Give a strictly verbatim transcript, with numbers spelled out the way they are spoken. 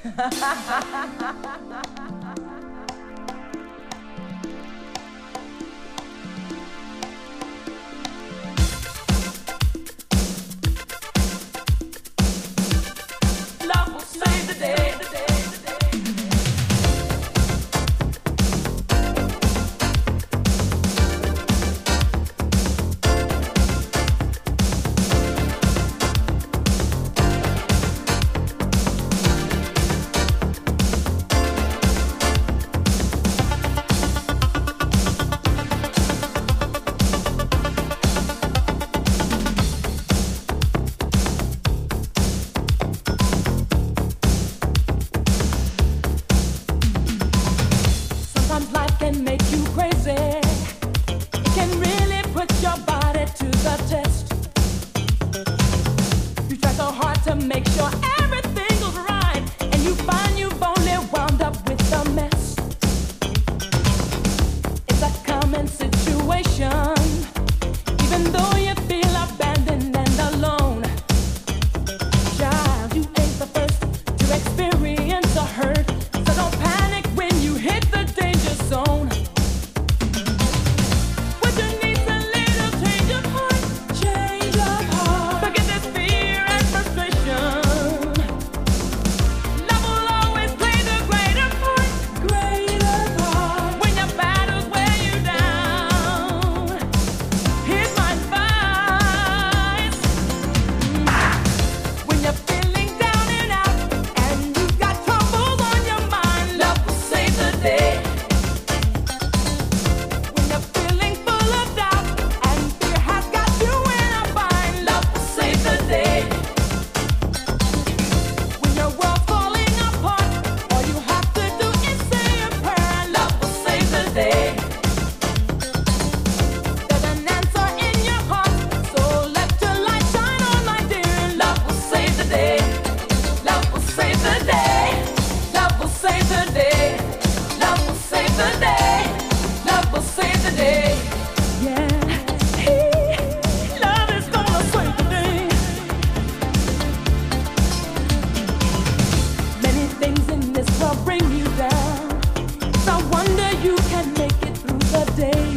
Love will save the day. Sometimes life can make you crazy. It can really put your body to the test. You try so hard to make sure everything goes right, and you find you've only wound up with a mess. It's a common situation, even though you feel abandoned and alone. Child, you ain't the first to experience a hurt, so don't panic when you hit the danger zone. What you need's a little change of heart, change of heart. Forget this fear and frustration. Love will always play the greater part, greater part. When your battles weigh you down, here's my advice. When you're feeling down and out, and you've got troubles on your mind, love will save the day. When you're feeling full of doubt, and fear has got you in a bind, love will save the day. When your world's falling apart, all you have to do is say a prayer, love will save the day. There's an answer in your heart, so let your light shine on, my dear. Love will save the day. Love will save the day. Love will save the day. Love will save the day. Love will save the day. Yeah, love is gonna save the day. Many things in this world bring you down. It's a wonder you can make it through the day.